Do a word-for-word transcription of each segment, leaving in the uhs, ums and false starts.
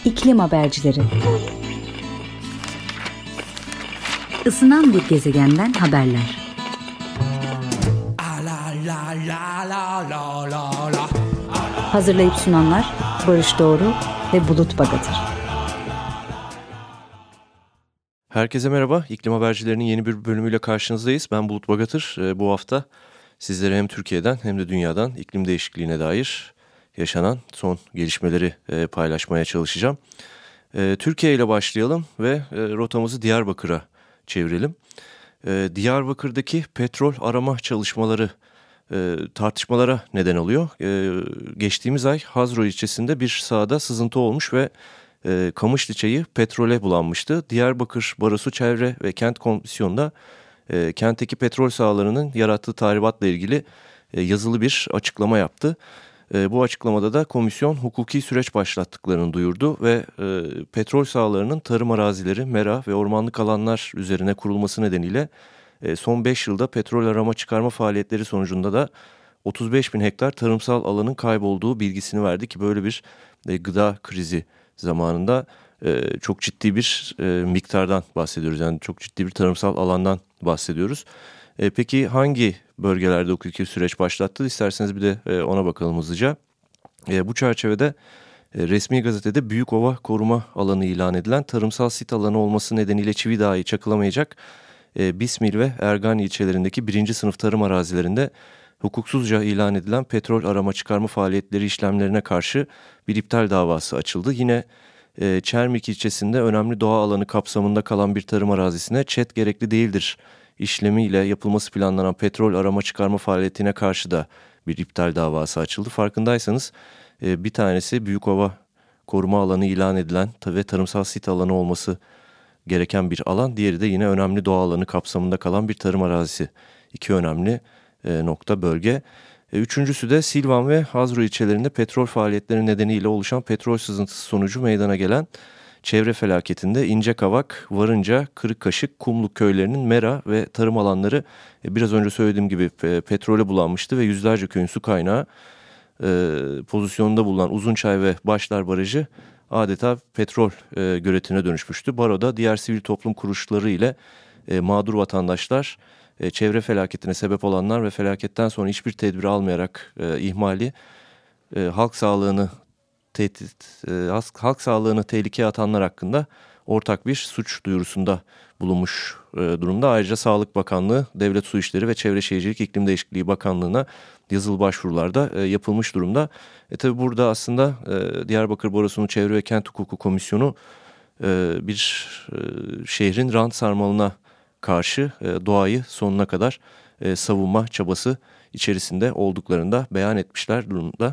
İklim Habercileri. Isınan bir gezegenden haberler. Hazırlayıp sunanlar Barış Doğru ve Bulut Bagatır. Herkese merhaba. İklim Habercilerinin yeni bir bölümüyle karşınızdayız. Ben Bulut Bagatır. Bu hafta sizlere hem Türkiye'den hem de dünyadan iklim değişikliğine dair yaşanan son gelişmeleri paylaşmaya çalışacağım. Türkiye ile başlayalım ve rotamızı Diyarbakır'a çevirelim. Diyarbakır'daki petrol arama çalışmaları tartışmalara neden oluyor. Geçtiğimiz ay Hazro ilçesinde bir sahada sızıntı olmuş ve Kamışlı çayı petrole bulanmıştı. Diyarbakır Barosu Çevre ve Kent Komisyonu'nda e, kentteki petrol sahalarının yarattığı tahribatla ilgili e, yazılı bir açıklama yaptı. E, bu açıklamada da komisyon hukuki süreç başlattıklarını duyurdu ve e, petrol sahalarının tarım arazileri, mera ve ormanlık alanlar üzerine kurulması nedeniyle e, son beş yılda petrol arama çıkarma faaliyetleri sonucunda da otuz beş bin hektar tarımsal alanın kaybolduğu bilgisini verdi ki böyle bir e, gıda krizi zamanında e, çok ciddi bir e, miktardan bahsediyoruz. Yani çok ciddi bir tarımsal alandan bahsediyoruz. E, peki hangi bölgelerde hukuki süreç başlattı? İsterseniz bir de e, ona bakalım hızlıca. E, bu çerçevede e, resmi gazetede Büyükova Koruma Alanı ilan edilen tarımsal sit alanı olması nedeniyle çivi dahi çakılamayacak e, Bismil ve Ergani ilçelerindeki birinci sınıf tarım arazilerinde hukuksuzca ilan edilen petrol arama çıkarma faaliyetleri işlemlerine karşı bir iptal davası açıldı. Yine e, Çermik ilçesinde önemli doğa alanı kapsamında kalan bir tarım arazisine ÇED gerekli değildir işlemiyle yapılması planlanan petrol arama çıkarma faaliyetine karşı da bir iptal davası açıldı. Farkındaysanız e, bir tanesi Büyükova Koruma Alanı ilan edilen ve tarımsal sit alanı olması gereken bir alan. Diğeri de yine önemli doğa alanı kapsamında kalan bir tarım arazisi. İki önemli nokta bölge. Üçüncüsü de Silvan ve Hazro ilçelerinde petrol faaliyetleri nedeniyle oluşan petrol sızıntısı sonucu meydana gelen çevre felaketinde İncekavak, Varınca, Kırıkkaşık, Kumluk köylerinin mera ve tarım alanları biraz önce söylediğim gibi petrole bulanmıştı ve yüzlerce köyün su kaynağı pozisyonunda bulunan Uzunçay ve Başlar Barajı adeta petrol göletine dönüşmüştü. Baroda diğer sivil toplum kuruluşları ile mağdur vatandaşlar, çevre felaketine sebep olanlar ve felaketten sonra hiçbir tedbir almayarak e, ihmali, e, halk sağlığını tehdit, e, halk sağlığını tehlikeye atanlar hakkında ortak bir suç duyurusunda bulunmuş e, durumda. Ayrıca Sağlık Bakanlığı, Devlet Su İşleri ve Çevre Şehircilik İklim Değişikliği Bakanlığı'na yazılı başvurularda e, yapılmış durumda. E tabi burada aslında e, Diyarbakır Barosu'nun Çevre ve Kent Hukuku Komisyonu e, bir e, şehrin rant sarmalına karşı e, doğayı sonuna kadar e, savunma çabası içerisinde olduklarını da beyan etmişler durumda.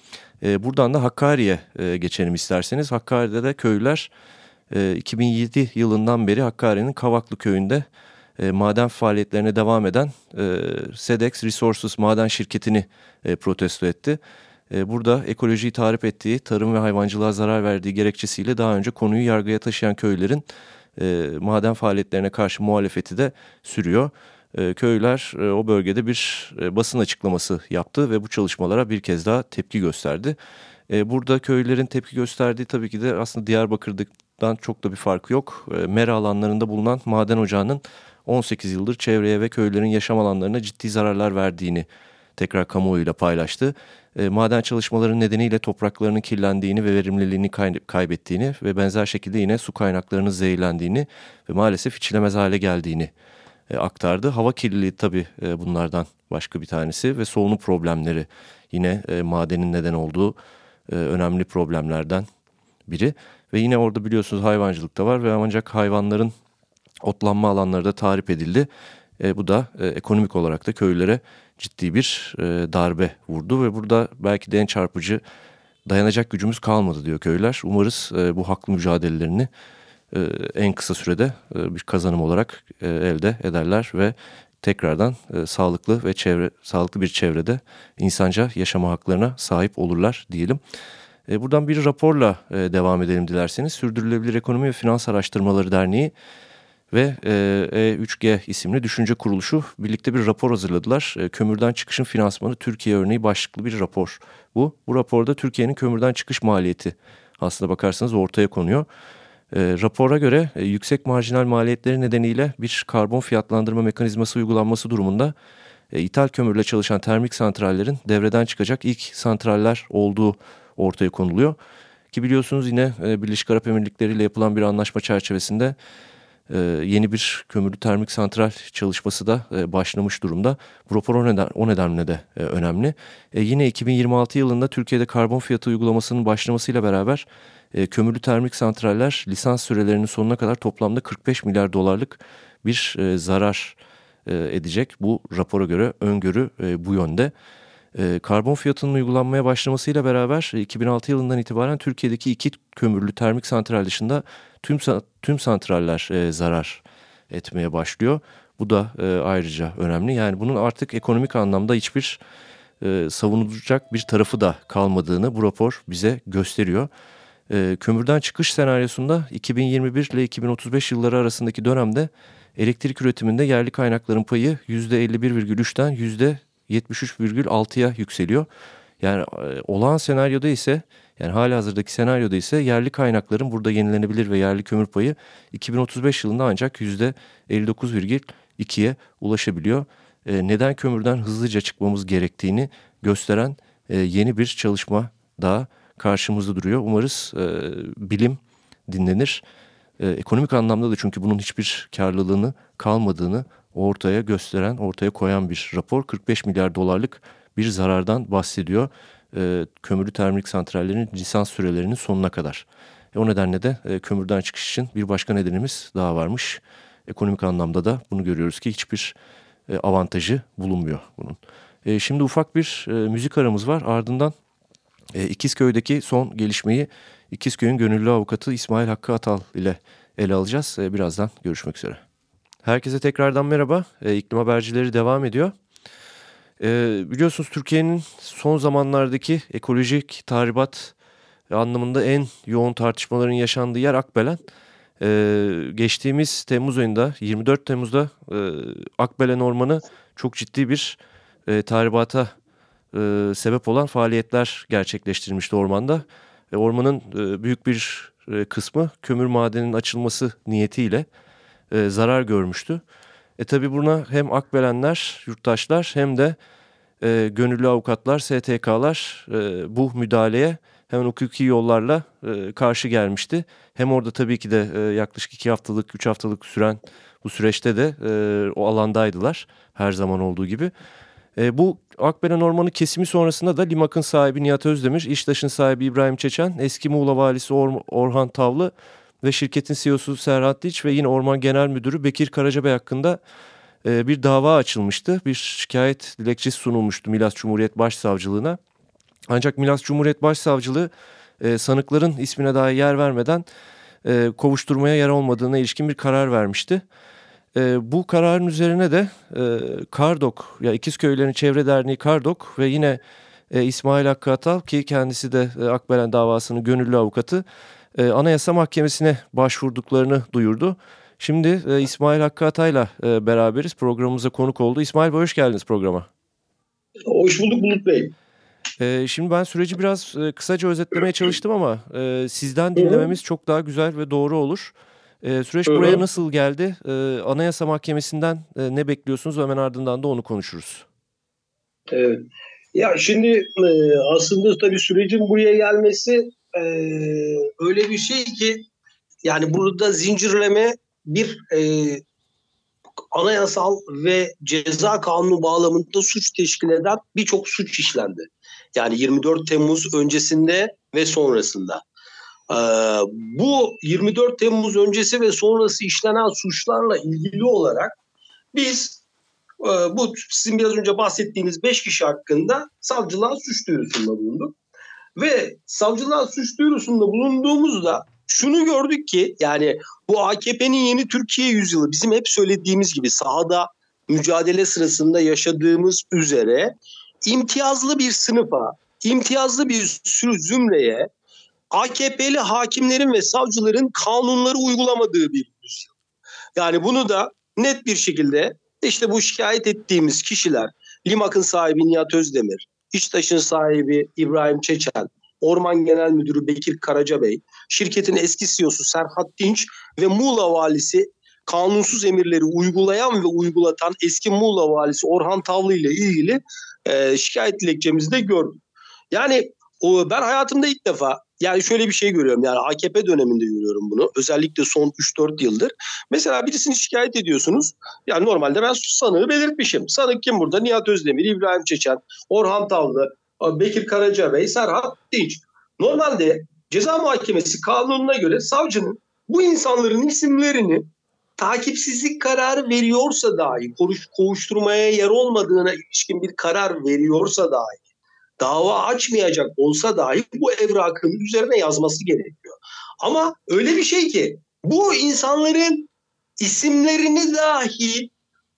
E, buradan da Hakkari'ye e, geçelim isterseniz. Hakkari'de de köylüler e, iki bin yedi yılından beri Hakkari'nin Kavaklı köyünde e, maden faaliyetlerine devam eden e, Sedex Resources maden şirketini e, protesto etti. E, burada ekolojiyi tahrip ettiği, tarım ve hayvancılığa zarar verdiği gerekçesiyle daha önce konuyu yargıya taşıyan köylülerin E, maden faaliyetlerine karşı muhalefeti de sürüyor. E, köylüler e, o bölgede bir e, basın açıklaması yaptı ve bu çalışmalara bir kez daha tepki gösterdi. E, burada köylülerin tepki gösterdiği tabii ki de aslında Diyarbakır'dan çok da bir farkı yok. E, mera alanlarında bulunan maden ocağının on sekiz yıldır çevreye ve köylülerin yaşam alanlarına ciddi zararlar verdiğini tekrar kamuoyuyla paylaştı. E, maden çalışmaları nedeniyle topraklarının kirlendiğini ve verimliliğini kay- kaybettiğini ve benzer şekilde yine su kaynaklarının zehirlendiğini ve maalesef içilemez hale geldiğini e, aktardı. Hava kirliliği tabii e, bunlardan başka bir tanesi ve solunum problemleri yine e, madenin neden olduğu e, önemli problemlerden biri. Ve yine orada biliyorsunuz hayvancılık da var ve ancak hayvanların otlanma alanları da tahrip edildi. E, bu da e, ekonomik olarak da köylülere ciddi bir e, darbe vurdu ve burada belki de en çarpıcı dayanacak gücümüz kalmadı diyor köylüler. Umarız e, bu haklı mücadelelerini e, en kısa sürede e, bir kazanım olarak e, elde ederler ve tekrardan e, sağlıklı ve çevre sağlıklı bir çevrede insanca yaşama haklarına sahip olurlar diyelim. E, buradan bir raporla e, devam edelim dilerseniz. Sürdürülebilir Ekonomi ve Finans Araştırmaları Derneği ve E üç G isimli düşünce kuruluşu birlikte bir rapor hazırladılar. E, Kömürden Çıkışın Finansmanı Türkiye Örneği başlıklı bir rapor bu. Bu raporda Türkiye'nin kömürden çıkış maliyeti aslında bakarsanız ortaya konuyor. E, rapora göre e, yüksek marjinal maliyetleri nedeniyle bir karbon fiyatlandırma mekanizması uygulanması durumunda e, ithal kömürle çalışan termik santrallerin devreden çıkacak ilk santraller olduğu ortaya konuluyor. Ki biliyorsunuz yine e, Birleşik Arap Emirlikleri ile yapılan bir anlaşma çerçevesinde e, yeni bir kömürlü termik santral çalışması da e, başlamış durumda. Bu rapor o, neden, o nedenle de e, önemli. E, yine iki bin yirmi altı yılında Türkiye'de karbon fiyatı uygulamasının başlamasıyla beraber e, kömürlü termik santraller lisans sürelerinin sonuna kadar toplamda kırk beş milyar dolarlık bir e, zarar e, edecek. Bu rapora göre öngörü e, bu yönde. E, karbon fiyatının uygulanmaya başlamasıyla beraber e, iki bin altı yılından itibaren Türkiye'deki iki kömürlü termik santral dışında tüm tüm santraller e, zarar etmeye başlıyor. Bu da e, ayrıca önemli. Yani bunun artık ekonomik anlamda hiçbir e, savunulacak bir tarafı da kalmadığını bu rapor bize gösteriyor. E, kömürden çıkış senaryosunda iki bin yirmi bir ile iki bin otuz beş yılları arasındaki dönemde elektrik üretiminde yerli kaynakların payı yüzde elli bir virgül üçten yüzde yetmiş üç virgül altıya yükseliyor. Yani e, olağan senaryoda ise yani halihazırdaki senaryoda ise yerli kaynakların burada yenilenebilir ve yerli kömür payı iki bin otuz beş yılında ancak yüzde elli dokuz virgül ikiye ulaşabiliyor. E, neden kömürden hızlıca çıkmamız gerektiğini gösteren e, yeni bir çalışma daha karşımızda duruyor. Umarız e, bilim dinlenir. E, ekonomik anlamda da çünkü bunun hiçbir karlılığını kalmadığını ortaya gösteren, ortaya koyan bir rapor. kırk beş milyar dolarlık bir zarardan bahsediyor. E, kömürlü termik santrallerin lisans sürelerinin sonuna kadar. E, o nedenle de e, kömürden çıkış için bir başka nedenimiz daha varmış. Ekonomik anlamda da bunu görüyoruz ki hiçbir e, avantajı bulunmuyor bunun. E, şimdi ufak bir e, müzik aramız var. Ardından e, İkizköy'deki son gelişmeyi İkizköy'ün gönüllü avukatı İsmail Hakkı Atal ile ele alacağız. E, birazdan görüşmek üzere. Herkese tekrardan merhaba. E, İklim Habercileri devam ediyor. E, biliyorsunuz Türkiye'nin son zamanlardaki ekolojik tahribat anlamında en yoğun tartışmaların yaşandığı yer Akbelen. E, geçtiğimiz Temmuz ayında yirmi dört Temmuz'da e, Akbelen Ormanı çok ciddi bir e, tahribata e, sebep olan faaliyetler gerçekleştirmişti ormanda. E, ormanın e, büyük bir e, kısmı kömür madeninin açılması niyetiyle e, zarar görmüştü. E tabi buna hem Akbelenler, yurttaşlar hem de e, gönüllü avukatlar, S T K'lar e, bu müdahaleye hemen hukuki yollarla e, karşı gelmişti. Hem orada tabii ki de e, yaklaşık iki haftalık, üç haftalık süren bu süreçte de e, o alandaydılar her zaman olduğu gibi. E, bu Akbelen Ormanı kesimi sonrasında da Limak'ın sahibi Nihat Özdemir, İştaş'ın sahibi İbrahim Çeçen, eski Muğla valisi Or- Orhan Tavlı ve şirketin C E O'su Serhat Diç ve yine Orman Genel Müdürü Bekir Karacabey hakkında e, bir dava açılmıştı. Bir şikayet dilekçesi sunulmuştu Milas Cumhuriyet Başsavcılığına. Ancak Milas Cumhuriyet Başsavcılığı e, sanıkların ismine dahi yer vermeden e, kovuşturmaya yer olmadığına ilişkin bir karar vermişti. E, bu kararın üzerine de e, Kardok, ya İkizköylerin Çevre Derneği Kardok ve yine e, İsmail Hakkı Atal ki kendisi de e, Akbelen davasının gönüllü avukatı e, Anayasa Mahkemesi'ne başvurduklarını duyurdu. Şimdi e, İsmail Hakkı Atay'la e, beraberiz. Programımıza konuk oldu. İsmail Bey hoş geldiniz programa. Hoş bulduk Bulut Bey. E, şimdi ben süreci biraz e, kısaca özetlemeye çalıştım ama e, sizden dinlememiz çok daha güzel ve doğru olur. E, süreç buraya nasıl geldi? E, Anayasa Mahkemesi'nden e, ne bekliyorsunuz? Hemen ardından da onu konuşuruz. Evet. Ya şimdi e, aslında tabii sürecin buraya gelmesi e, öyle bir şey ki yani burada zincirleme bir e, anayasal ve ceza kanunu bağlamında suç teşkil eden birçok suç işlendi. Yani yirmi dört Temmuz öncesinde ve sonrasında. Ee, bu yirmi dört Temmuz öncesi ve sonrası işlenen suçlarla ilgili olarak biz e, bu sizin biraz önce bahsettiğiniz beş kişi hakkında savcılığa suç duyurusunda bulunduk. Ve savcılığa suç duyurusunda bulunduğumuzda şunu gördük ki yani bu A K P'nin yeni Türkiye yüzyılı bizim hep söylediğimiz gibi sahada mücadele sırasında yaşadığımız üzere imtiyazlı bir sınıfa, imtiyazlı bir sürü zümreye A K P'li hakimlerin ve savcıların kanunları uygulamadığı bir yüzyıl. Yani bunu da net bir şekilde işte bu şikayet ettiğimiz kişiler, Limak'ın sahibi Nihat Özdemir, İştaş'ın sahibi İbrahim Çeçen, Orman Genel Müdürü Bekir Karacabey, şirketin eski C E O'su Serhat Dinç ve Muğla Valisi kanunsuz emirleri uygulayan ve uygulatan eski Muğla Valisi Orhan Tavlı ile ilgili e, şikayet dilekçemizi de gördük. Yani o, ben hayatımda ilk defa yani şöyle bir şey görüyorum. Yani A K P döneminde görüyorum bunu. Özellikle son üç dört yıldır. Mesela birisini şikayet ediyorsunuz. Yani normalde ben sanığı belirtmişim. Sanık kim burada? Nihat Özdemir, İbrahim Çeçen, Orhan Tavlı, Bekir Karacabey, Serhat Dinç. Normalde ceza muhakemesi kanununa göre savcının bu insanların isimlerini takipsizlik kararı veriyorsa dahi, kovuşturmaya yer olmadığına ilişkin bir karar veriyorsa dahi, dava açmayacak olsa dahi bu evrakın üzerine yazması gerekiyor. Ama öyle bir şey ki bu insanların isimlerini dahi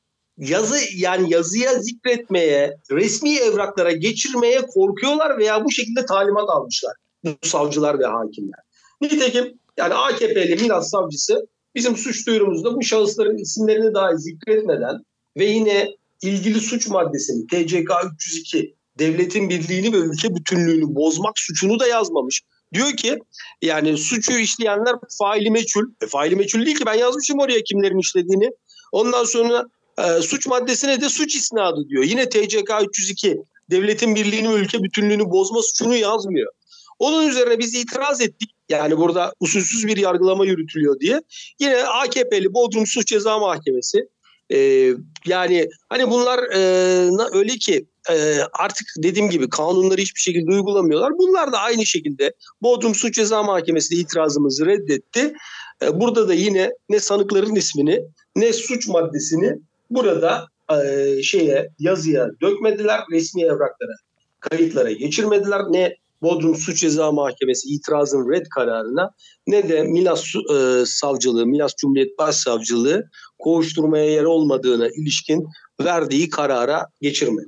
yazı yani yazıya zikretmeye, resmi evraklara geçirmeye korkuyorlar veya bu şekilde talimat almışlar bu savcılar ve hakimler. Nitekim yani A K P'li Milas savcısı bizim suç duyurumuzda bu şahısların isimlerini dahi zikretmeden ve yine ilgili suç maddesini T C K üç yüz iki devletin birliğini ve ülke bütünlüğünü bozmak suçunu da yazmamış. Diyor ki yani suçu işleyenler faili meçhul. E, faili meçhul değil ki, ben yazmışım oraya kimlerin işlediğini. Ondan sonra e, suç maddesine de suç isnadı diyor. Yine T C K üç yüz iki devletin birliğini ve ülke bütünlüğünü bozma suçunu yazmıyor. Onun üzerine biz itiraz ettik. Yani burada usulsüz bir yargılama yürütülüyor diye. Yine A K P'li Bodrum Suç Ceza Mahkemesi e, yani hani bunlar e, öyle ki e, artık dediğim gibi kanunları hiçbir şekilde uygulamıyorlar. Bunlar da aynı şekilde Bodrum Suç Ceza Mahkemesi de itirazımızı reddetti. E, burada da yine ne sanıkların ismini ne suç maddesini burada e, şeye yazıya dökmediler, resmi evraklara, kayıtlara geçirmediler. Ne Bodrum Suç Ceza Mahkemesi itirazın red kararına ne de Milas e, Savcılığı, Milas Cumhuriyet Başsavcılığı kovuşturmaya yer olmadığına ilişkin verdiği karara geçirmedi.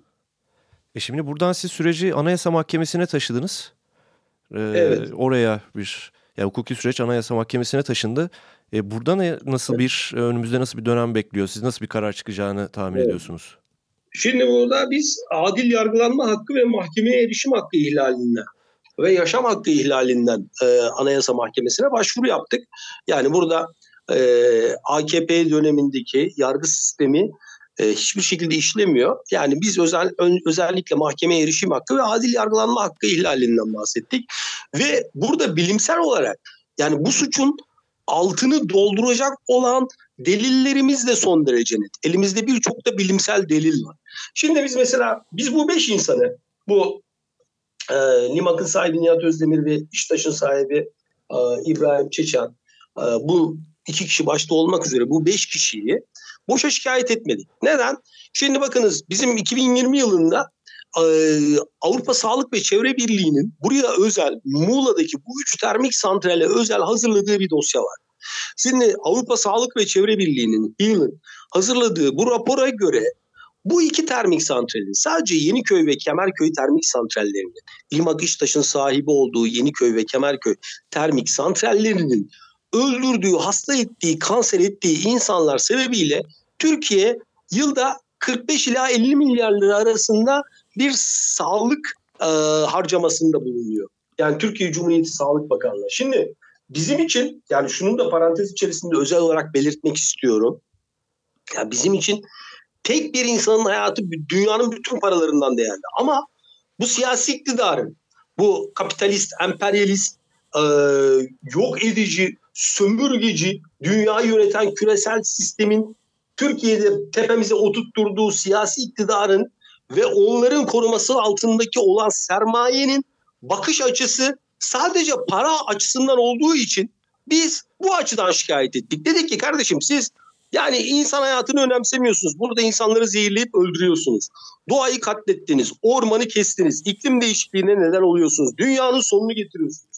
E şimdi buradan siz süreci Anayasa Mahkemesi'ne taşıdınız. Ee, evet. Oraya bir yani hukuki süreç Anayasa Mahkemesi'ne taşındı. E, burada ne, nasıl bir önümüzde nasıl bir dönem bekliyor? Siz nasıl bir karar çıkacağını tahmin evet. ediyorsunuz? Şimdi burada biz adil yargılanma hakkı ve mahkemeye erişim hakkı ihlalinden ve yaşam hakkı ihlalinden e, Anayasa Mahkemesi'ne başvuru yaptık. Yani burada e, A K P dönemindeki yargı sistemi e, hiçbir şekilde işlemiyor. Yani biz özel, ön, özellikle mahkemeye erişim hakkı ve adil yargılanma hakkı ihlalinden bahsettik. Ve burada bilimsel olarak yani bu suçun altını dolduracak olan delillerimiz de son derece net. Elimizde birçok da bilimsel delil var. Şimdi biz mesela biz bu beş insanı, bu e, Limak'ın sahibi Nihat Özdemir ve İştaş'ın sahibi e, İbrahim Çeçen, e, bu iki kişi başta olmak üzere bu beş kişiyi boşa şikayet etmedik. Neden? Şimdi bakınız bizim iki bin yirmi yılında e, Avrupa Sağlık ve Çevre Birliği'nin buraya özel Muğla'daki bu üç termik santrale özel hazırladığı bir dosya var. Şimdi Avrupa Sağlık ve Çevre Birliği'nin HEAL'ın hazırladığı bu rapora göre bu iki termik santralin sadece Yeniköy ve Kemerköy termik santrallerinin, Limak İştaş'ın sahibi olduğu Yeniköy ve Kemerköy termik santrallerinin öldürdüğü, hasta ettiği, kanser ettiği insanlar sebebiyle Türkiye yılda kırk beş ila elli milyar lira arasında bir sağlık e, harcamasında bulunuyor. Yani Türkiye Cumhuriyeti Sağlık Bakanlığı. Şimdi bizim için yani şunun da parantez içerisinde özel olarak belirtmek istiyorum. Yani bizim için tek bir insanın hayatı dünyanın bütün paralarından değerli. Ama bu siyasi iktidarın, bu kapitalist, emperyalist, e, yok edici, sömürgeci, dünyayı yöneten küresel sistemin Türkiye'de tepemize oturtturduğu siyasi iktidarın ve onların koruması altındaki olan sermayenin bakış açısı sadece para açısından olduğu için biz bu açıdan şikayet ettik. Dedik ki kardeşim siz yani insan hayatını önemsemiyorsunuz. Burada insanları zehirleyip öldürüyorsunuz. Doğayı katlettiniz, ormanı kestiniz, iklim değişikliğine neden oluyorsunuz. Dünyanın sonunu getiriyorsunuz.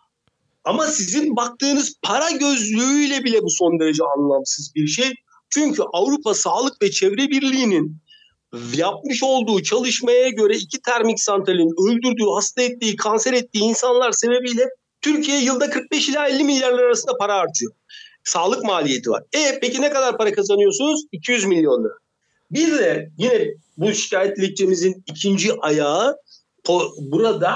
Ama sizin baktığınız para gözlüğüyle bile bu son derece anlamsız bir şey. Çünkü Avrupa Sağlık ve Çevre Birliği'nin yapmış olduğu çalışmaya göre iki termik santralin öldürdüğü, hasta ettiği, kanser ettiği insanlar sebebiyle Türkiye yılda kırk beş ila elli milyar lira arasında para harcıyor. Sağlık maliyeti var. E peki ne kadar para kazanıyorsunuz? iki yüz milyon lira. Bir de yine bu şikayet dilekçemizin ikinci ayağı burada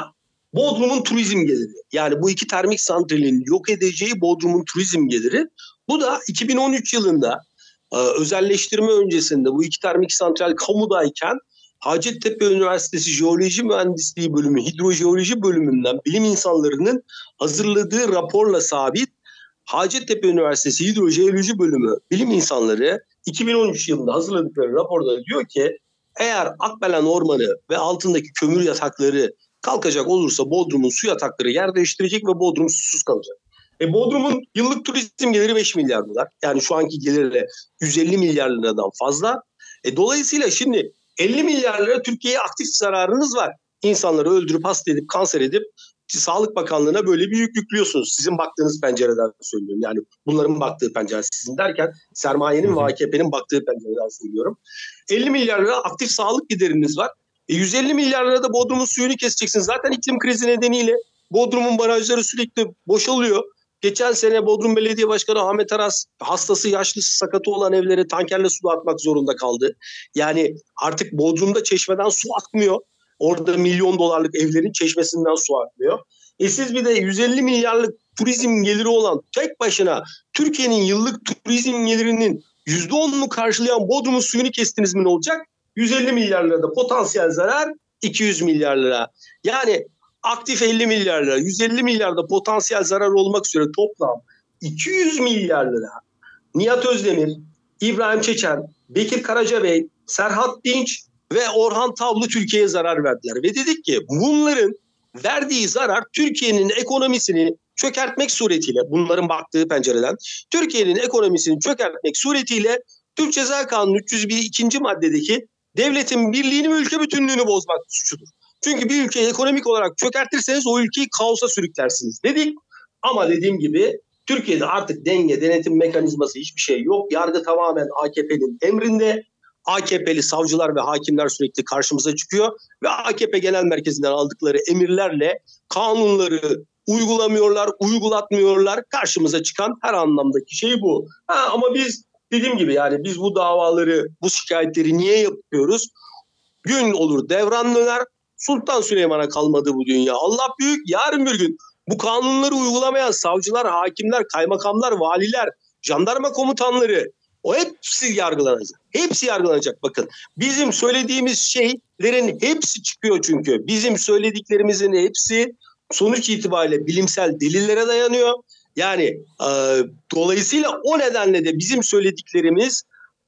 Bodrum'un turizm geliri. Yani bu iki termik santralin yok edeceği Bodrum'un turizm geliri. Bu da iki bin on üç yılında e, özelleştirme öncesinde bu iki termik santral kamudayken Hacettepe Üniversitesi Jeoloji Mühendisliği Bölümü, Hidrojeoloji Bölümünden bilim insanlarının hazırladığı raporla sabit. Hacettepe Üniversitesi Hidrojeoloji Bölümü bilim insanları iki bin on üç yılında hazırladıkları raporda diyor ki eğer Akbelen Ormanı ve altındaki kömür yatakları kalkacak olursa Bodrum'un su yatakları yer değiştirecek ve Bodrum susuz kalacak. E Bodrum'un yıllık turizm geliri beş milyar dolar. Yani şu anki gelirle yüz elli milyar liradan fazla. E dolayısıyla şimdi elli milyar lira Türkiye'ye aktif zararınız var. İnsanları öldürüp, hasta edip, kanser edip Sağlık Bakanlığı'na böyle bir yük yüklüyorsunuz. Sizin baktığınız pencereden söylüyorum. Yani bunların baktığı pencere sizin derken sermayenin ve A K P'nin baktığı pencereden söylüyorum. elli milyar lira aktif sağlık gideriniz var. E yüz elli milyar lira da Bodrum'un suyunu keseceksiniz. Zaten iklim krizi nedeniyle Bodrum'un barajları sürekli boşalıyor. Geçen sene Bodrum Belediye Başkanı Ahmet Aras hastası, yaşlısı, sakatı olan evlere tankerle su atmak zorunda kaldı. Yani artık Bodrum'da çeşmeden su akmıyor. Orada milyon dolarlık evlerin çeşmesinden su akmıyor. E siz bir de yüz elli milyarlık turizm geliri olan tek başına Türkiye'nin yıllık turizm gelirinin yüzde onunu karşılayan Bodrum'un suyunu kestiniz mi ne olacak? yüz elli milyar lirada potansiyel zarar iki yüz milyar lira. Yani aktif elli milyar lira, yüz elli milyarda potansiyel zarar olmak üzere toplam iki yüz milyar lira. Nihat Özdemir, İbrahim Çeçen, Bekir Karacabey, Serhat Dinç ve Orhan Tavlı Türkiye'ye zarar verdiler. Ve dedik ki bunların verdiği zarar Türkiye'nin ekonomisini çökertmek suretiyle, bunların baktığı pencereden, Türkiye'nin ekonomisini çökertmek suretiyle Türk Ceza Kanunu üç yüz bir ikinci maddedeki devletin birliğini ve ülke bütünlüğünü bozmak suçudur. Çünkü bir ülkeyi ekonomik olarak çökertirseniz o ülkeyi kaosa sürüklersiniz dedik. Ama dediğim gibi Türkiye'de artık denge, denetim mekanizması hiçbir şey yok. Yargı tamamen A K P'nin emrinde. A K P'li savcılar ve hakimler sürekli karşımıza çıkıyor. Ve A K P Genel Merkezi'nden aldıkları emirlerle kanunları uygulamıyorlar, uygulatmıyorlar. Karşımıza çıkan her anlamdaki şey bu. Ha, ama biz dediğim gibi yani biz bu davaları, bu şikayetleri niye yapıyoruz? Gün olur devran döner. Sultan Süleyman'a kalmadı bu dünya. Allah büyük, yarın bir gün bu kanunları uygulamayan savcılar, hakimler, kaymakamlar, valiler, jandarma komutanları o hepsi yargılanacak. Hepsi yargılanacak bakın. Bizim söylediğimiz şeylerin hepsi çıkıyor çünkü. Bizim söylediklerimizin hepsi sonuç itibariyle bilimsel delillere dayanıyor. Yani e, dolayısıyla o nedenle de bizim söylediklerimiz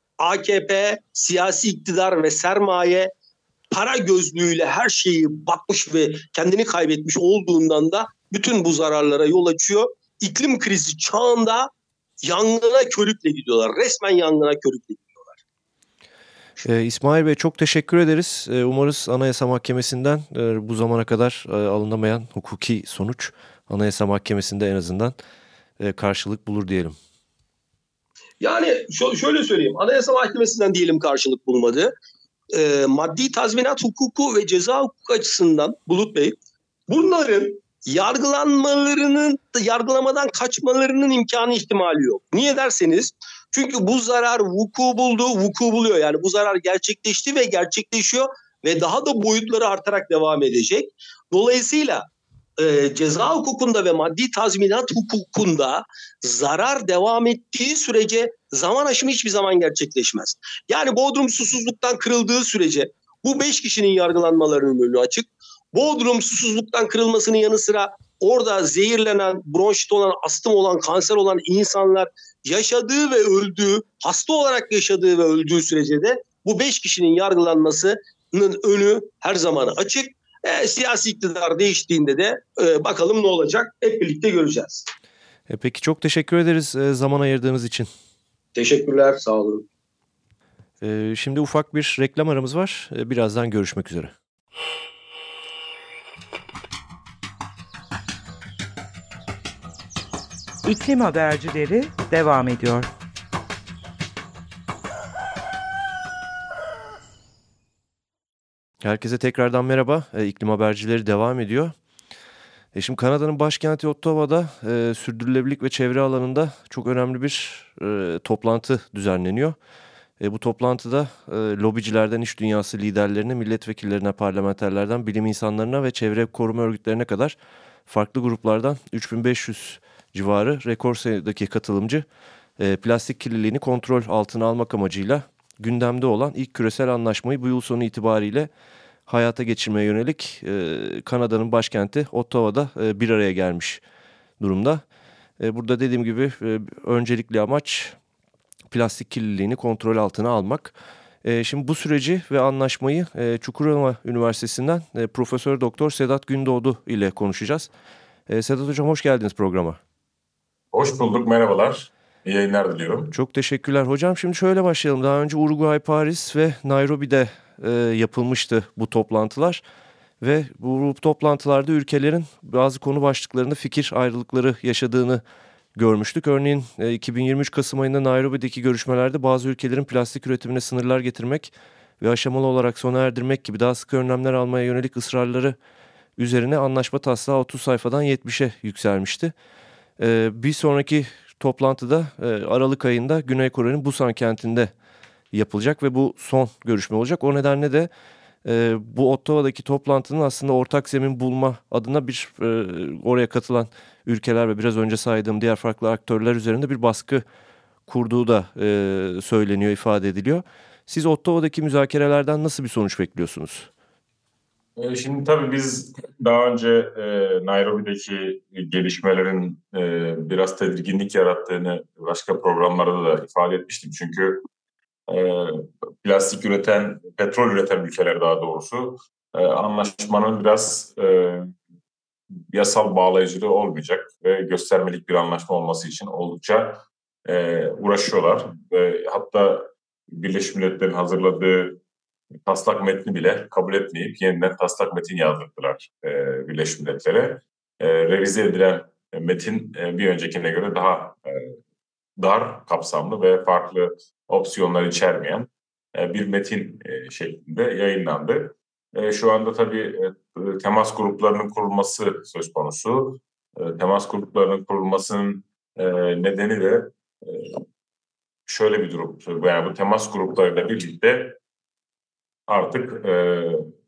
A K P, siyasi iktidar ve sermaye para gözlüğüyle her şeyi bakmış ve kendini kaybetmiş olduğundan da bütün bu zararlara yol açıyor. İklim krizi çağında yangına körükle gidiyorlar. Resmen yangına körükle gidiyorlar. Ee, İsmail Bey çok teşekkür ederiz. Ee, umarız Anayasa Mahkemesi'nden e, bu zamana kadar e, alınamayan hukuki sonuç Anayasa Mahkemesi'nde en azından e, karşılık bulur diyelim. Yani şu, şöyle söyleyeyim. Anayasa Mahkemesi'nden diyelim karşılık bulmadı. E, maddi tazminat hukuku ve ceza hukuku açısından Bulut Bey bunların yargılanmalarının, yargılamadan kaçmalarının imkanı ihtimali yok. Niye derseniz çünkü bu zarar vuku buldu, vuku buluyor. Yani bu zarar gerçekleşti ve gerçekleşiyor ve daha da boyutları artarak devam edecek. Dolayısıyla e, ceza hukukunda ve maddi tazminat hukukunda zarar devam ettiği sürece zaman aşımı hiçbir zaman gerçekleşmez. Yani Bodrum susuzluktan kırıldığı sürece bu beş kişinin yargılanmalarının önü açık. Bodrum susuzluktan kırılmasının yanı sıra orada zehirlenen, bronşit olan, astım olan, kanser olan insanlar yaşadığı ve öldüğü, hasta olarak yaşadığı ve öldüğü sürece de bu beş kişinin yargılanmasının önü her zaman açık. E, siyasi iktidar değiştiğinde de e, bakalım ne olacak hep birlikte göreceğiz. E, peki çok teşekkür ederiz e, zaman ayırdığınız için. Teşekkürler, sağ olun. E, şimdi ufak bir reklam aramız var. E, birazdan görüşmek üzere. İklim habercileri devam ediyor. Herkese tekrardan merhaba. E, İklim habercileri devam ediyor. E, şimdi Kanada'nın başkenti Ottawa'da e, sürdürülebilirlik ve çevre alanında çok önemli bir e, toplantı düzenleniyor. E, bu toplantıda e, lobicilerden iş dünyası liderlerine, milletvekillerine, parlamenterlerden, bilim insanlarına ve çevre koruma örgütlerine kadar farklı gruplardan üç bin beş yüz civarı rekor sayıdaki katılımcı e, plastik kirliliğini kontrol altına almak amacıyla gündemde olan ilk küresel anlaşmayı bu yıl sonu itibariyle hayata geçirmeye yönelik e, Kanada'nın başkenti Ottawa'da e, bir araya gelmiş durumda. E, burada dediğim gibi e, öncelikli amaç plastik kirliliğini kontrol altına almak. E, şimdi bu süreci ve anlaşmayı e, Çukurova Üniversitesi'nden e, Profesör Doktor Sedat Gündoğdu ile konuşacağız. E, Sedat Hocam hoş geldiniz programa. Hoş bulduk, merhabalar. İyi yayınlar diliyorum. Çok teşekkürler. Hocam şimdi şöyle başlayalım. Daha önce Uruguay, Paris ve Nairobi'de e, yapılmıştı bu toplantılar. Ve bu toplantılarda ülkelerin bazı konu başlıklarında fikir ayrılıkları yaşadığını görmüştük. Örneğin e, iki bin yirmi üç Kasım ayında Nairobi'deki görüşmelerde bazı ülkelerin plastik üretimine sınırlar getirmek ve aşamalı olarak sona erdirmek gibi daha sıkı önlemler almaya yönelik ısrarları üzerine anlaşma taslağı otuz sayfadan yetmişe yükselmişti. E, bir sonraki toplantıda e, Aralık ayında Güney Kore'nin Busan kentinde yapılacak ve bu son görüşme olacak. O nedenle de e, bu Ottawa'daki toplantının aslında ortak zemin bulma adına bir e, oraya katılan ülkeler ve biraz önce saydığım diğer farklı aktörler üzerinde bir baskı kurduğu da e, söyleniyor, ifade ediliyor. Siz Ottawa'daki müzakerelerden nasıl bir sonuç bekliyorsunuz? Şimdi tabii biz daha önce e, Nairobi'deki gelişmelerin e, biraz tedirginlik yarattığını başka programlarda da ifade etmiştim. Çünkü e, plastik üreten, petrol üreten ülkeler daha doğrusu e, anlaşmanın biraz e, yasal bağlayıcılığı olmayacak ve göstermelik bir anlaşma olması için oldukça e, uğraşıyorlar. E, hatta Birleşmiş Milletler'in hazırladığı taslak metni bile kabul etmeyip yeniden taslak metin yazdırdılar e, Birleşmiş Milletler'e. E, revize edilen metin e, bir öncekine göre daha e, dar kapsamlı ve farklı opsiyonlar içermeyen e, bir metin e, şeklinde yayınlandı. E, şu anda tabii e, temas gruplarının kurulması söz konusu. E, temas gruplarının kurulmasının e, nedeni de e, şöyle bir durum. Yani bu temas gruplarıyla birlikte artık e,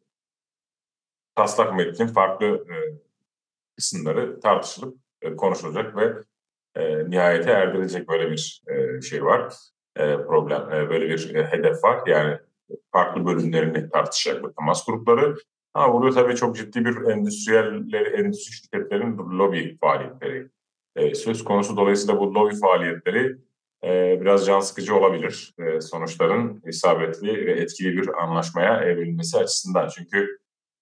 taslak metnin farklı e, kısımları tartışılıp e, konuşulacak ve e, nihayete erdirilecek böyle bir e, şey var. E, problem, e, böyle bir e, hedef var. Yani farklı bölümlerini tartışacak bu temas grupları. Ama burada tabii çok ciddi bir endüstriyel, endüstri şirketlerin lobi faaliyetleri e, söz konusu. Dolayısıyla bu lobi faaliyetleri e, biraz can sıkıcı olabilir. E, sonuçların isabetli ve etkili bir anlaşmaya evrilmesi açısından. Çünkü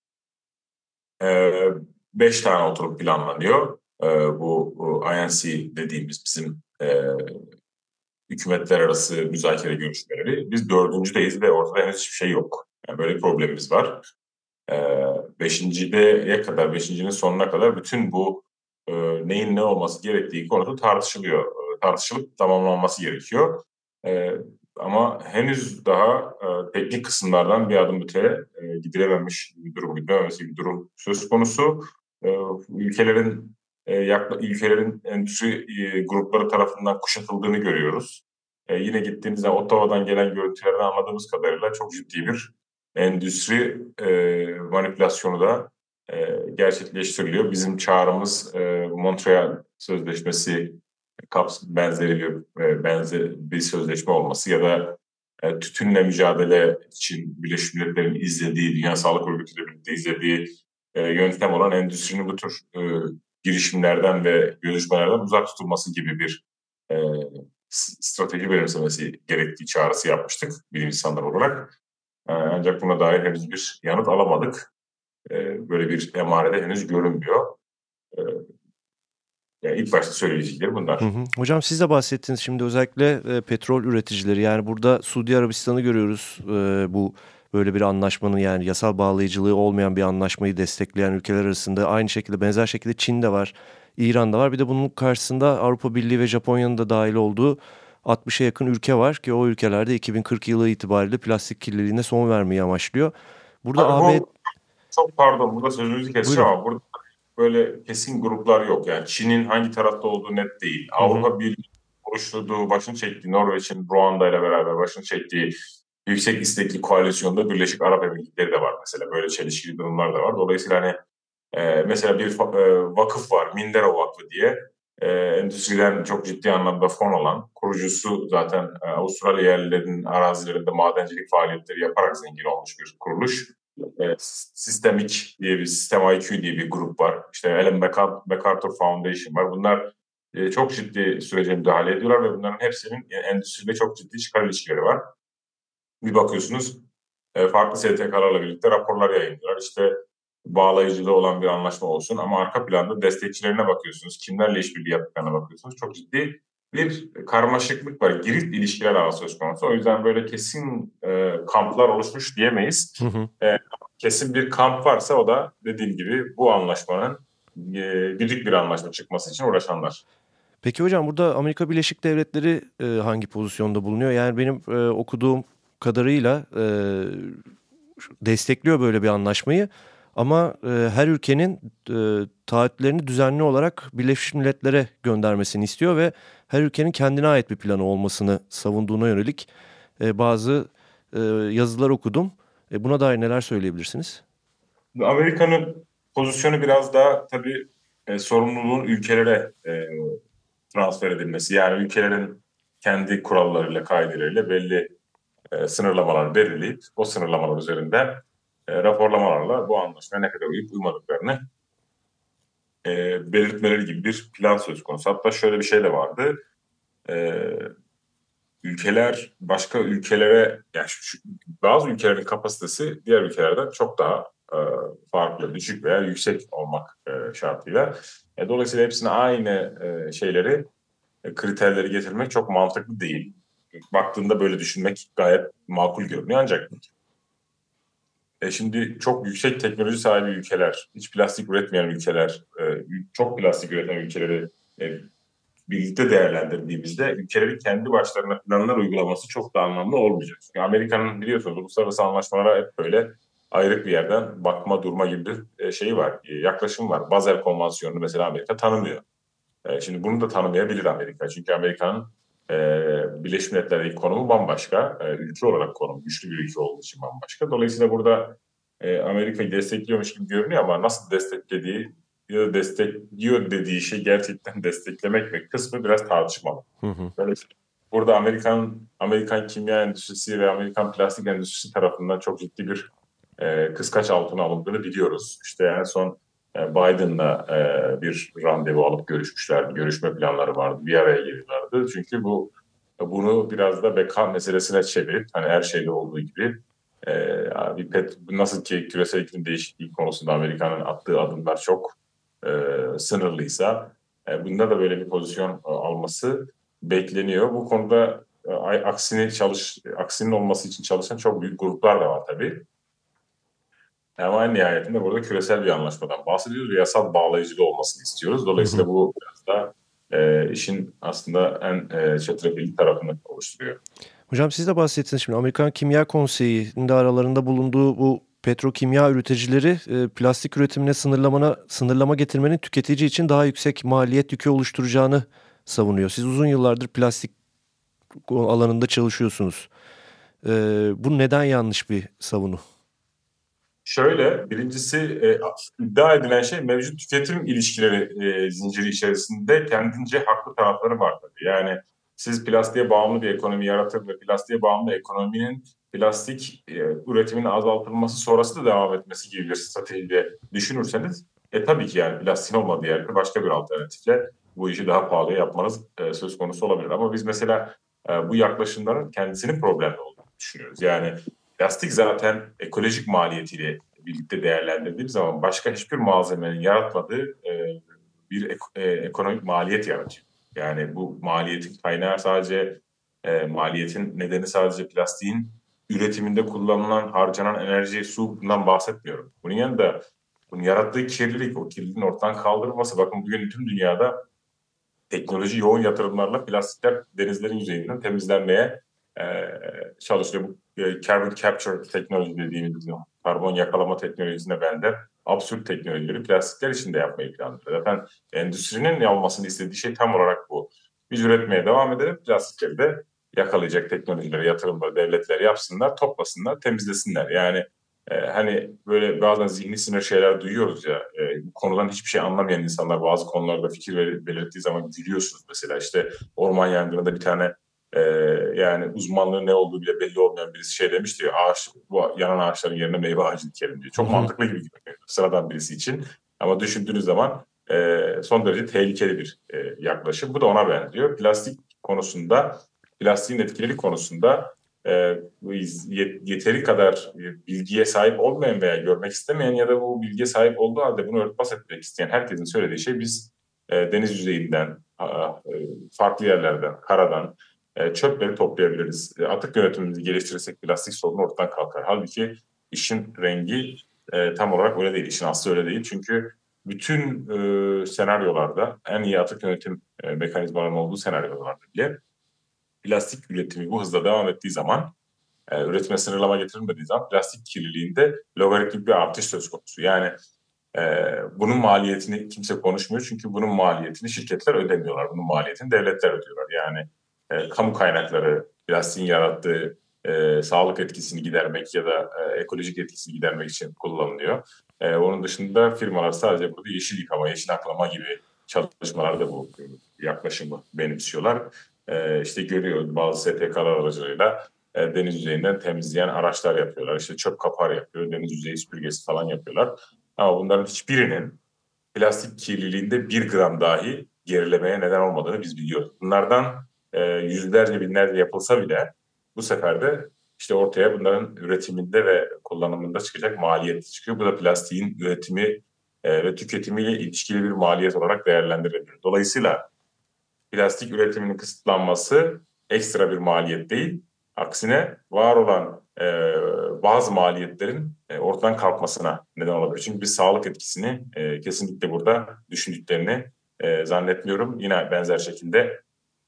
e, beş tane oturum planlanıyor. E, bu, bu I N C dediğimiz bizim e, hükümetler arası müzakere görüşmeleri. Biz dördüncüdeyiz ve ortada henüz hiçbir şey yok. Yani böyle bir problemimiz var. Ee, beşincide kadar, beşincinin sonuna kadar bütün bu e, neyin ne olması gerektiği konusu tartışılıyor. E, tartışılıp tamamlanması gerekiyor. E, ama henüz daha e, teknik kısımlardan bir adım öteye e, gidilememiş bir durum, gidememesi bir durum söz konusu. E, ülkelerin e, yakla, ülkelerin endüstri e, grupları tarafından kuşatıldığını görüyoruz. E, yine gittiğimizde Ottawa'dan gelen görüntülerden anladığımız kadarıyla çok ciddi bir endüstri e, manipülasyonu da e, gerçekleştiriliyor. Bizim çağrımız e, Montreal Sözleşmesi kaps benzeri bir e, benzer bir sözleşme olması ya da e, tütünle mücadele için Birleşmiş Milletler'in izlediği, Dünya Sağlık Örgütü'yle birlikte izlediği e, yöntem olan endüstrinin bu tür e, girişimlerden ve görüşmelerden uzak tutulması gibi bir e, strateji benimsemesi gerektiği çağrısı yapmıştık bilim insanları olarak. Ancak buna dair henüz bir yanıt alamadık. Böyle bir emarede henüz görünmüyor. Yani ilk başta söyleyecekleri bunlar. Hı hı. Hocam siz de bahsettiniz şimdi özellikle e, petrol üreticileri. Yani burada Suudi Arabistan'ı görüyoruz. E, bu böyle bir anlaşmanın yani yasal bağlayıcılığı olmayan bir anlaşmayı destekleyen ülkeler arasında. Aynı şekilde benzer şekilde Çin de var, İran da var. Bir de bunun karşısında Avrupa Birliği ve Japonya'nın da dahil olduğu altmışa yakın ülke var ki o ülkelerde iki bin kırk yılı itibariyle plastik kirliliğine son vermeyi amaçlıyor. Burada Abi, A B... Çok pardon, burada sözünüzü keseceğim ama burada böyle kesin gruplar yok. Yani Çin'in hangi tarafta olduğu net değil. Hı hı. Avrupa Birliği oluşturduğu, başını çektiği Norveç'in Ruanda ile beraber başını çektiği yüksek istekli koalisyonda Birleşik Arap Emirlikleri de var mesela. Böyle çelişkili durumlar da var. Dolayısıyla hani e, mesela bir e, vakıf var, Mindero Vakfı diye. E, endüstriden çok ciddi anlamda fon olan, kurucusu zaten e, Avustralya yerlilerinin arazilerinde madencilik faaliyetleri yaparak zengin olmuş bir kuruluş. E, Systemic diye bir, System I Q diye bir grup var. İşte Ellen MacArthur Foundation var. Bunlar e, çok ciddi sürece müdahale ediyorlar ve bunların hepsinin e, endüstride çok ciddi çıkar ilişkileri var. Bir bakıyorsunuz e, farklı S T K'larla birlikte raporlar yayınlıyorlar. İşte bağlayıcılığı olan bir anlaşma olsun ama arka planda destekçilerine bakıyorsunuz. Kimlerle işbirliği yaptıklarına bakıyorsunuz. Çok ciddi bir karmaşıklık var. Girift ilişkiler ağı söz konusu. O yüzden böyle kesin e, kamplar oluşmuş diyemeyiz. Hı hı. E, kesin bir kamp varsa o da dediğim gibi bu anlaşmanın e, birlik bir anlaşma çıkması için uğraşanlar. Peki hocam, burada Amerika Birleşik Devletleri e, hangi pozisyonda bulunuyor? Yani benim e, okuduğum kadarıyla e, destekliyor böyle bir anlaşmayı. Ama e, her ülkenin e, taahhütlerini düzenli olarak Birleşmiş Milletler'e göndermesini istiyor ve her ülkenin kendine ait bir planı olmasını savunduğuna yönelik e, bazı e, yazılar okudum. E, buna dair neler söyleyebilirsiniz? Amerika'nın pozisyonu biraz daha tabii e, sorumluluğun ülkelere e, transfer edilmesi. Yani ülkelerin kendi kurallarıyla, kaideleriyle belli e, sınırlamalar belirleyip o sınırlamalar üzerinden e, raporlamalarla bu anlaşmaya ne kadar uyup uymadıklarını e, belirtmeleri gibi bir plan söz konusu. Hatta şöyle bir şey de vardı. E, ülkeler başka ülkelere, yani şu, şu, bazı ülkelerin kapasitesi diğer ülkelerden çok daha e, farklı, düşük veya yüksek olmak e, şartıyla. E, dolayısıyla hepsine aynı e, şeyleri, e, kriterleri getirmek çok mantıklı değil. Baktığında böyle düşünmek gayet makul görünüyor ancak E şimdi çok yüksek teknoloji sahibi ülkeler, hiç plastik üretmeyen ülkeler, e, çok plastik üreten ülkeleri e, birlikte değerlendirdiğimizde ülkelerin kendi başlarına planlar uygulaması çok da anlamlı olmayacak. Çünkü Amerika'nın biliyorsunuz uluslararası anlaşmalara hep böyle ayrık bir yerden bakma, durma gibi bir e, şeyi var, e, yaklaşım var. Basel Konvansiyonu'nu mesela Amerika tanımıyor. E, şimdi bunu da tanımayabilir Amerika. Çünkü Amerika'nın e, Birleşmiş Milletler'deki konumu bambaşka. E, ülke olarak konumu güçlü bir ülke olduğu için bambaşka. Dolayısıyla burada e, Amerika'yı destekliyormuş gibi görünüyor ama nasıl desteklediği ya da destekliyor dediği şey gerçekten desteklemek mi kısmı biraz tartışmalı. Hı hı. Böyle, burada Amerikan Amerikan kimya endüstrisi ve Amerikan plastik endüstrisi tarafından çok ciddi bir e, kıskaç altına alındığını biliyoruz. İşte en son Biden'la e, bir randevu alıp görüşmüşler, görüşme planları vardı, bir araya geliyorlardı. Çünkü bu bunu biraz da beka meselesine çevirip, hani her şeyde olduğu gibi e, bir pet, nasıl ki küresel iklim değişikliği konusunda Amerika'nın attığı adımlar çok e, sınırlıysa, e, bunda da böyle bir pozisyon e, alması bekleniyor. Bu konuda e, aksini çalış, aksinin olması için çalışan çok büyük gruplar da var tabii. Ama en nihayetinde burada küresel bir anlaşmadan bahsediyoruz ve yasal bağlayıcılığı olmasını istiyoruz. Dolayısıyla bu biraz da e, işin aslında en e, çetrefilli tarafını oluşturuyor. Hocam siz de bahsettiniz, şimdi Amerikan Kimya Konseyi'nde aralarında bulunduğu bu petrokimya üreticileri e, plastik üretimine sınırlamana, sınırlama getirmenin tüketici için daha yüksek maliyet yükü oluşturacağını savunuyor. Siz uzun yıllardır plastik alanında çalışıyorsunuz. E, bu neden yanlış bir savunu? Şöyle, birincisi e, iddia edilen şey mevcut tüketim ilişkileri e, zinciri içerisinde kendince haklı tarafları var tabii. Yani siz plastiğe bağımlı bir ekonomi yaratır ve plastiğe bağımlı ekonominin plastik e, üretiminin azaltılması sonrası da devam etmesi gibi bir stratejiyle düşünürseniz e tabii ki yani plastiğin olmadığı yerde başka bir alternatifle bu işi daha pahalıya yapmanız e, söz konusu olabilir. Ama biz mesela e, bu yaklaşımların kendisinin problemli olduğunu düşünüyoruz. Yani plastik zaten ekolojik maliyetiyle birlikte değerlendirdiğimiz zaman başka hiçbir malzemenin yaratmadığı e, bir ek, e, ekonomik maliyet yaratıyor. Yani bu maliyetin kaynağı sadece e, maliyetin nedeni sadece plastiğin üretiminde kullanılan, harcanan enerji, su, bundan bahsetmiyorum. Bunun yanında bunun yarattığı kirlilik, o kirliliğin ortadan kaldırılması. Bakın bugün tüm dünyada teknoloji yoğun yatırımlarla plastikler denizlerin yüzeyinden temizlenmeye e, çalışıyor. Bu e, carbon capture teknoloji dediğimiz karbon yakalama teknolojisine benzer absürt teknolojileri plastikler için de yapmayı planlıyor. Zaten endüstrinin yapmasını istediği şey tam olarak bu. Biz üretmeye devam edelim. Plastikleri de yakalayacak teknolojileri, yatırımları devletler yapsınlar, toplasınlar, temizlesinler. Yani e, hani böyle bazen zihni sinir şeyler duyuyoruz ya. E, bu konudan hiçbir şey anlamayan insanlar bazı konularda fikir bel- belirttiği zaman gülüyorsunuz. Mesela işte orman yangınında bir tane e, yani uzmanlığı ne olduğu bile belli olmayan birisi şey demişti ya, ağaç, bu yanan ağaçların yerine meyve ağacı dikelim diyor. Çok Hı hı. mantıklı gibi görünüyor sıradan birisi için. Ama düşündüğünüz zaman e, son derece tehlikeli bir e, yaklaşım. Bu da ona benziyor. Plastik konusunda, plastiğin etkileri konusunda e, yet- yeteri kadar bilgiye sahip olmayan veya görmek istemeyen ya da bu bilgiye sahip olduğu halde bunu örtbas etmek isteyen herkesin söylediği şey biz e, deniz yüzeyinden, a, e, farklı yerlerden, karadan e, çöpleri toplayabiliriz. E, atık yönetimimizi geliştirirsek plastik sorunu ortadan kalkar. Halbuki işin rengi e, tam olarak öyle değil. İşin aslı öyle değil. Çünkü bütün e, senaryolarda en iyi atık yönetim e, mekanizmalarının olduğu senaryolarda bile plastik üretimi bu hızla devam ettiği zaman, e, üretime sınırlama getirilmediği zaman plastik kirliliğinde logaritmik bir artış söz konusu. Yani e, bunun maliyetini kimse konuşmuyor çünkü bunun maliyetini şirketler ödemiyorlar. Bunun maliyetini devletler ödüyorlar. Yani e, kamu kaynakları plastiğin yarattığı e, sağlık etkisini gidermek ya da e, ekolojik etkisini gidermek için kullanılıyor. E, onun dışında firmalar sadece burada yeşil yıkama, yeşil aklama gibi çalışmalarda bu yaklaşımı benimsiyorlar. E, işte görüyoruz bazı S T K'lar aracılığıyla e, deniz yüzeyinden temizleyen araçlar yapıyorlar. İşte çöp kapar yapıyor, deniz yüzeyi süpürgesi falan yapıyorlar. Ama bunların hiçbirinin plastik kirliliğinde bir gram dahi gerilemeye neden olmadığını biz biliyoruz. Bunlardan e, yüzlerce binlerce yapılsa bile bu sefer de işte ortaya bunların üretiminde ve kullanımında çıkacak maliyet çıkıyor. Bu da plastiğin üretimi e, ve tüketimiyle ilişkili bir maliyet olarak değerlendirilebilir. Dolayısıyla plastik üretiminin kısıtlanması ekstra bir maliyet değil. Aksine var olan e, bazı maliyetlerin e, ortadan kalkmasına neden olabilir. Çünkü bir sağlık etkisini e, kesinlikle burada düşündüklerini e, zannetmiyorum. Yine benzer şekilde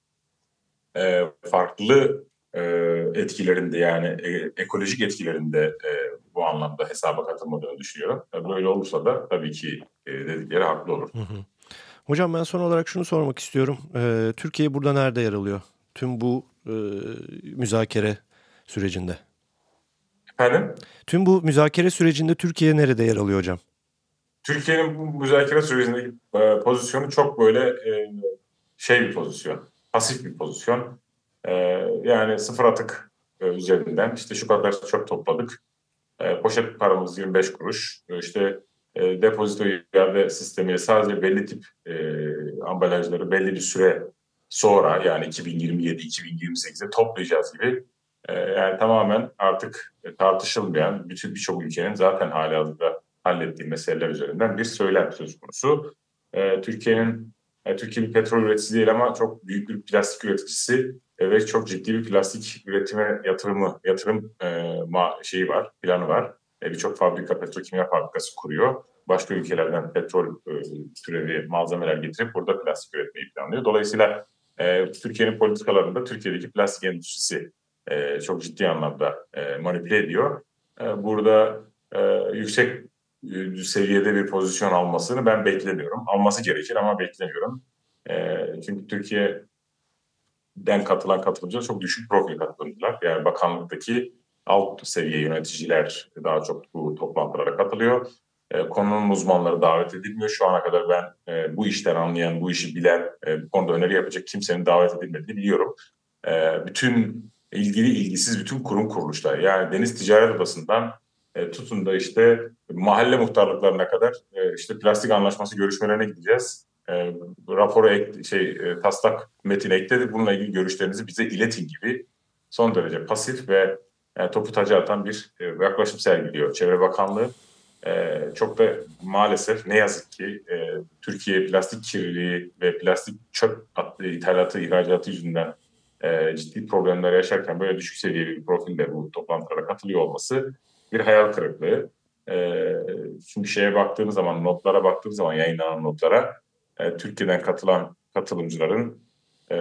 e, farklı e, etkilerinde yani e, ekolojik etkilerinde e, bu anlamda hesaba katılmadığını düşünüyorum. E, böyle olursa da tabii ki e, dedikleri haklı olur. Hı hı. Hocam ben son olarak şunu sormak istiyorum. Ee, Türkiye burada nerede yer alıyor? Tüm bu e, müzakere sürecinde. Efendim? Tüm bu müzakere sürecinde Türkiye nerede yer alıyor hocam? Türkiye'nin bu müzakere sürecindeki e, pozisyonu çok böyle e, şey bir pozisyon, pasif bir pozisyon. E, yani sıfır atık e, üzerinden işte şu kadar çöp topladık, e, poşet paramız yirmi beş kuruş, e, işte e, depozito iade sistemiyle sadece belli tip e, ambalajları belli bir süre sonra yani iki bin yirmi yedi iki bin yirmi sekizde toplayacağız gibi e, yani tamamen artık e, tartışılmayan bütün birçok ülkenin zaten halihazırda hallettiği meseleler üzerinden bir söylem söz konusu. E, Türkiye'nin e, Türkiye bir petrol üreticisi değil ama çok büyük bir plastik üreticisi e, ve çok ciddi bir plastik üretime yatırımı yatırım e, ma- şeyi var, planı var. E, birçok fabrika, petrokimya fabrikası kuruyor. Başka ülkelerden petrol e, türevi malzemeler getirip burada plastik üretmeyi planlıyor. Dolayısıyla e, Türkiye'nin politikalarında Türkiye'deki plastik endüstrisi e, çok ciddi anlamda e, manipüle ediyor. E, burada e, yüksek e, seviyede bir pozisyon almasını ben beklemiyorum. Alması gerekir ama beklemiyorum. E, çünkü Türkiye'den katılan katılımcılar çok düşük profil katılımcılar. Yani bakanlıktaki alt seviye yöneticiler daha çok bu toplantılara katılıyor. E, konunun uzmanları davet edilmiyor. Şu ana kadar ben e, bu işten anlayan, bu işi bilen, e, bu konuda öneri yapacak kimsenin davet edilmediğini biliyorum. E, bütün ilgili ilgisiz bütün kurum kuruluşlar yani Deniz Ticaret Odası'ndan e, tutun da işte mahalle muhtarlıklarına kadar e, işte plastik anlaşması görüşmelerine gideceğiz. E, raporu ek, şey e, taslak metine ekledik. Bununla ilgili görüşlerinizi bize iletin gibi son derece pasif ve yani topu taca atan bir e, yaklaşım sergiliyor Çevre Bakanlığı. E, çok da maalesef ne yazık ki e, Türkiye plastik kirliliği ve plastik çöp at- ithalatı, ihracatı yüzünden e, ciddi problemler yaşarken böyle düşük seviyeli bir profilde bu toplantılara katılıyor olması bir hayal kırıklığı. E, çünkü şeye baktığımız zaman, notlara baktığımız zaman yayınlanan notlara e, Türkiye'den katılan katılımcıların e,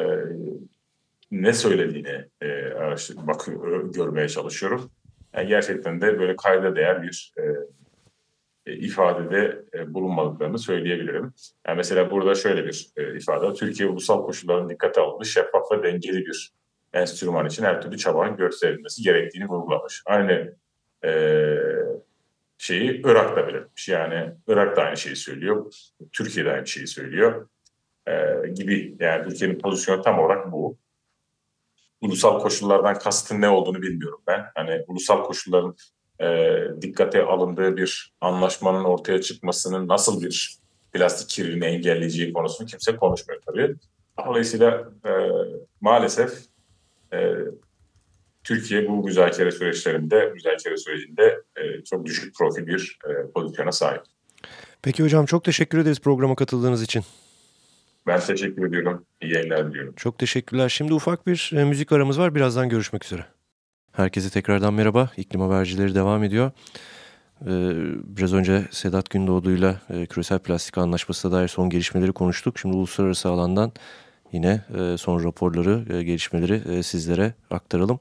ne söylediğini e, araştır, bakıyor, görmeye çalışıyorum. Yani gerçekten de böyle kayda değer bir e, e, ifadede e, bulunmadıklarını söyleyebilirim. Yani mesela burada şöyle bir e, ifade: Türkiye ulusal koşulların dikkate alınmış, şeffaf ve dengeli bir enstrüman için her türlü çabanın gösterilmesi gerektiğini vurgulamış. Aynı e, şeyi Irak da belirtmiş. Yani Irak da aynı şeyi söylüyor, Türkiye de aynı şeyi söylüyor e, gibi. Yani Türkiye'nin pozisyonu tam olarak bu. Ulusal koşullardan kastın ne olduğunu bilmiyorum ben. Hani ulusal koşulların e, dikkate alındığı bir anlaşmanın ortaya çıkmasının nasıl bir plastik kirliliğini engelleyeceği konusunu kimse konuşmuyor tabii. Dolayısıyla e, maalesef e, Türkiye bu müzakere süreçlerinde, müzakere sürecinde e, çok düşük profil bir e, pozisyona sahip. Peki hocam, çok teşekkür ederiz programa katıldığınız için. Ben teşekkür ediyorum. İyi yayınlar diliyorum. Çok teşekkürler. Şimdi ufak bir e, müzik aramız var. Birazdan görüşmek üzere. Herkese tekrardan merhaba. İklim Habercileri devam ediyor. Ee, biraz önce Sedat Gündoğdu'yla e, küresel plastik anlaşmasına dair son gelişmeleri konuştuk. Şimdi uluslararası alandan yine e, son raporları, e, gelişmeleri e, sizlere aktaralım.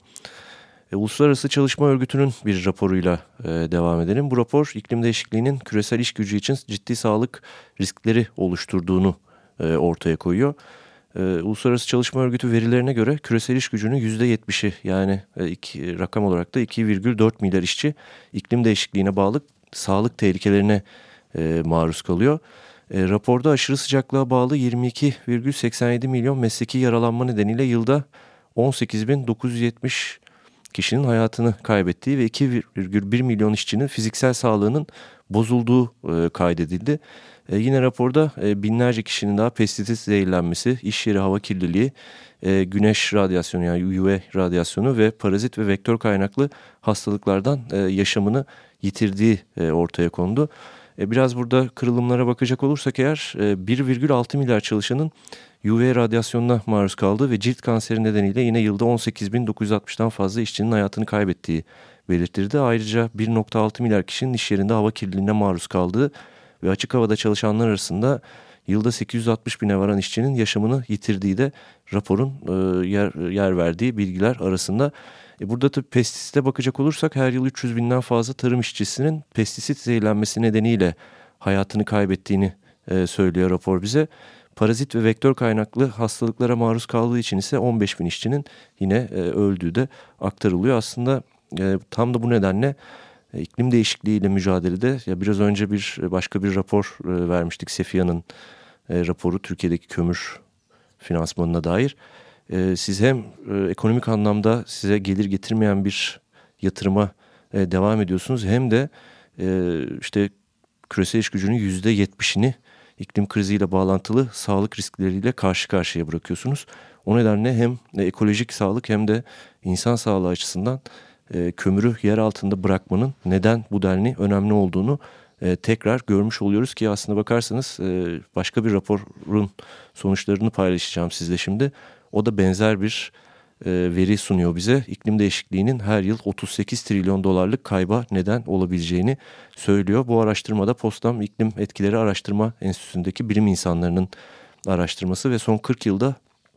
E, Uluslararası Çalışma Örgütü'nün bir raporuyla e, devam edelim. Bu rapor iklim değişikliğinin küresel iş gücü için ciddi sağlık riskleri oluşturduğunu e, ortaya koyuyor. E, Uluslararası Çalışma Örgütü verilerine göre küresel iş gücünün yüzde yetmişi, yani e, iki, rakam olarak da iki virgül dört milyar işçi iklim değişikliğine bağlı sağlık tehlikelerine e, maruz kalıyor. E, raporda aşırı sıcaklığa bağlı yirmi iki virgül seksen yedi milyon mesleki yaralanma nedeniyle yılda on sekiz bin dokuz yüz yetmiş kişinin hayatını kaybettiği ve iki virgül bir milyon işçinin fiziksel sağlığının bozulduğu e, kaydedildi. E, yine raporda e, binlerce kişinin daha pestisit zehirlenmesi, iş yeri hava kirliliği, e, güneş radyasyonu yani U V radyasyonu ve parazit ve vektör kaynaklı hastalıklardan e, yaşamını yitirdiği e, ortaya kondu. E, biraz burada kırılımlara bakacak olursak eğer e, bir virgül altı milyar çalışanın U V radyasyonuna maruz kaldığı ve cilt kanseri nedeniyle yine yılda on sekiz bin dokuz yüz altmıştan fazla işçinin hayatını kaybettiği belirtildi. Ayrıca bir virgül altı milyar kişinin iş yerinde hava kirliliğine maruz kaldığı ve açık havada çalışanlar arasında yılda sekiz yüz altmış bine varan işçinin yaşamını yitirdiği de raporun e, yer, yer verdiği bilgiler arasında. E, burada tabii pestisite bakacak olursak her yıl üç yüz binden fazla tarım işçisinin pestisit zehirlenmesi nedeniyle hayatını kaybettiğini e, söylüyor rapor bize. Parazit ve vektör kaynaklı hastalıklara maruz kaldığı için ise on beş bin işçinin yine e, öldüğü de aktarılıyor. Aslında e, tam da bu nedenle e, iklim değişikliğiyle mücadelede, ya biraz önce bir başka bir rapor e, vermiştik, Sefiya'nın e, raporu Türkiye'deki kömür finansmanına dair. E, siz hem e, ekonomik anlamda size gelir getirmeyen bir yatırıma e, devam ediyorsunuz, hem de e, işte küresel iş gücünün yüzde yetmişini iklim kriziyle bağlantılı sağlık riskleriyle karşı karşıya bırakıyorsunuz. O nedenle hem ekolojik sağlık hem de insan sağlığı açısından e, kömürü yer altında bırakmanın neden bu denli önemli olduğunu e, tekrar görmüş oluyoruz ki aslında bakarsanız e, başka bir raporun sonuçlarını paylaşacağım sizle şimdi. O da benzer bir e, veri sunuyor bize. İklim değişikliğinin her yıl otuz sekiz trilyon dolarlık kayba neden olabileceğini söylüyor. Bu araştırmada Potsdam İklim Etkileri Araştırma Enstitüsü'ndeki bilim insanlarının araştırması ve son kırk yılda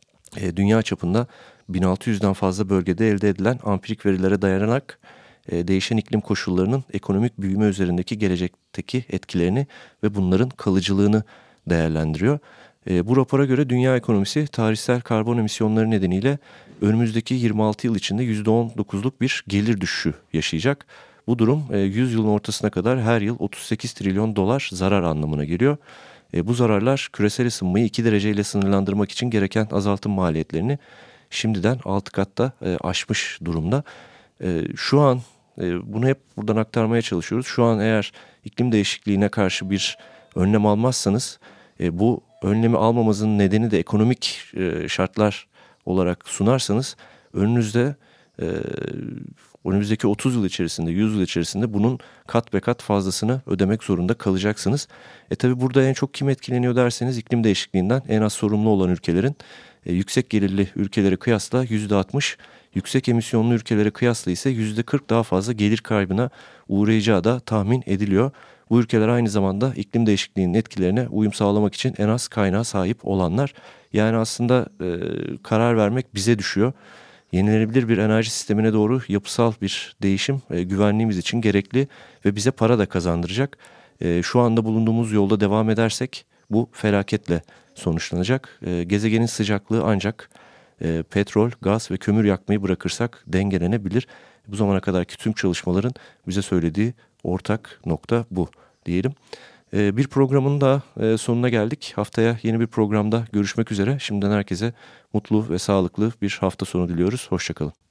e, dünya çapında bin altı yüzden fazla bölgede elde edilen ampirik verilere dayanarak e, değişen iklim koşullarının ekonomik büyüme üzerindeki gelecekteki etkilerini ve bunların kalıcılığını değerlendiriyor. E, bu rapora göre dünya ekonomisi tarihsel karbon emisyonları nedeniyle önümüzdeki yirmi altı yıl içinde yüzde on dokuzluk bir gelir düşüşü yaşayacak. Bu durum e, yüz yılın ortasına kadar her yıl otuz sekiz trilyon dolar zarar anlamına geliyor. E, bu zararlar küresel ısınmayı iki dereceyle sınırlandırmak için gereken azaltım maliyetlerini şimdiden altı katta e, aşmış durumda. E, şu an e, bunu hep buradan aktarmaya çalışıyoruz. Şu an eğer iklim değişikliğine karşı bir önlem almazsanız e, bu önlemi almamızın nedeni de ekonomik e, şartlar olarak sunarsanız önünüzde e, önümüzdeki otuz yıl içerisinde, yüz yıl içerisinde bunun kat ve kat fazlasını ödemek zorunda kalacaksınız. E tabi burada en çok kim etkileniyor derseniz iklim değişikliğinden en az sorumlu olan ülkelerin e, yüksek gelirli ülkelere kıyasla yüzde altmış, yüksek emisyonlu ülkelere kıyasla ise yüzde kırk daha fazla gelir kaybına uğrayacağı da tahmin ediliyor. Bu ülkeler aynı zamanda iklim değişikliğinin etkilerine uyum sağlamak için en az kaynağa sahip olanlar. Yani aslında e, karar vermek bize düşüyor. Yenilenebilir bir enerji sistemine doğru yapısal bir değişim e, güvenliğimiz için gerekli ve bize para da kazandıracak. E, şu anda bulunduğumuz yolda devam edersek bu felaketle sonuçlanacak. E, gezegenin sıcaklığı ancak e, petrol, gaz ve kömür yakmayı bırakırsak dengelenebilir. Bu zamana kadarki tüm çalışmaların bize söylediği ortak nokta bu diyelim. E, bir programın da e, sonuna geldik. Haftaya yeni bir programda görüşmek üzere. Şimdiden herkese mutlu ve sağlıklı bir hafta sonu diliyoruz. Hoşça kalın.